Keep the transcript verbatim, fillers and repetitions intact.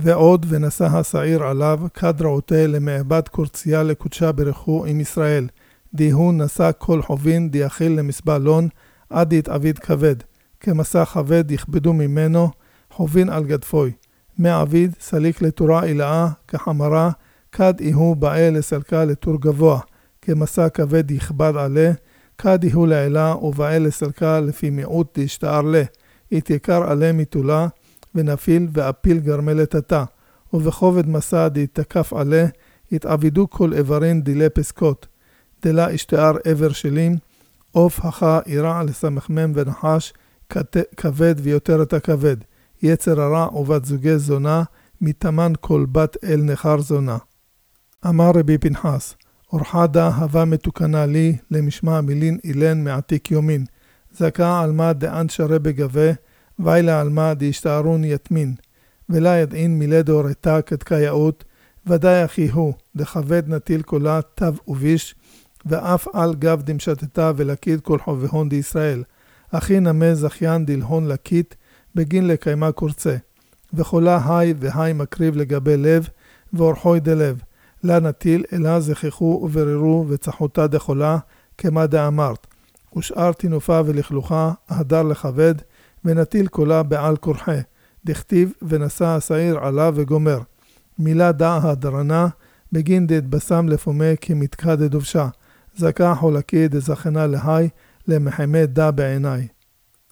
ועוד ונשא השעיר עליו כד רעותה למעבד קורציה לקודשה ברכו עם ישראל. דיהו נשא כל חובין דיאכיל למסבלון עד יתעביד כבד. כמסע כבד יכבדו ממנו חובין על גדפוי. מעביד סליק לתורה אילאה כחמרה כד איהו באה לסלקה לתור גבוה. כמסע כבד יכבד עלה כד איהו לעילה ובאה לסלקה לפי מיעוט דשתער לה. יתיקר עלה מתולה ונפיל ואפיל גרמלת עתה. ובכובד מסע דתקף עלה יתעבידו כל איברין דילי פסקות. דלה השתער עבר שלים עוף הכה אירע לסמכמם ונחש כבד ויותר את הכבד. יצר הרע ובת זוגי זונה מתאמן כל בת אל נחר זונה. אמר רבי פנחס, אורחדה הווה מתוקנה לי למשמע מילין אילן מעתיק יומין. זכה עלמה דאן שרה בגבה, וילה עלמה דהשתערון יתמין. ולה ידעין מילדו רתה כתקייאות, ודאי אחי הוא, דכבד נטיל קולה תו וביש, ואף על גב דמשתתה ולקיד כל חובהון דישראל. אחי נמה זכיין דלהון לקית, בגין לקיימה קורצה. וחולה היי והי מקריב לגבי לב, ואורחוי דלב. לה נטיל אלה זכיחו ובררו וצחותה דחולה, כמה דאמרת. ושאר תינופה ולכלוכה, הדר לכבד, ונטיל קולה בעל קורחה. דכתיב ונשא השעיר עלה וגומר. מילה דע הדרנה, בגין דתבשם לפומה כמתקה דדובשה. זכה חולקי דזכנה להי, למחמד דע בעיניי.